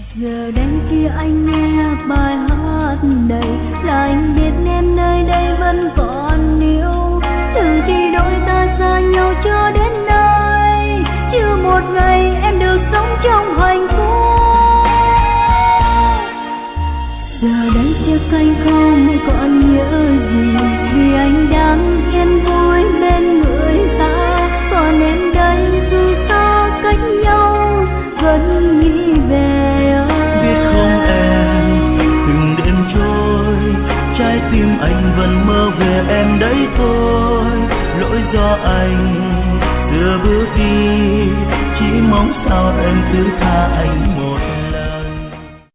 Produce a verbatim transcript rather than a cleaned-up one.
Giờ đây khi anh nghe bài hát này là anh biết em nơi đây vẫn còn yêu. Từ khi đôi ta xa nhau cho đến nay, chưa một ngày em được sống trong hạnh phúc. Giờ đây chắc anh không còn nhớ gì, vì anh đang yên vui bên người ta. Còn em đây dù xa cách nhau vẫn nghĩ về anh. Biết không em, từng đêm trôi, trái tim anh vẫn mơ về em đấy thôi. Lỗi do anh xưa bước đi, chỉ mong sao em thứ tha anh một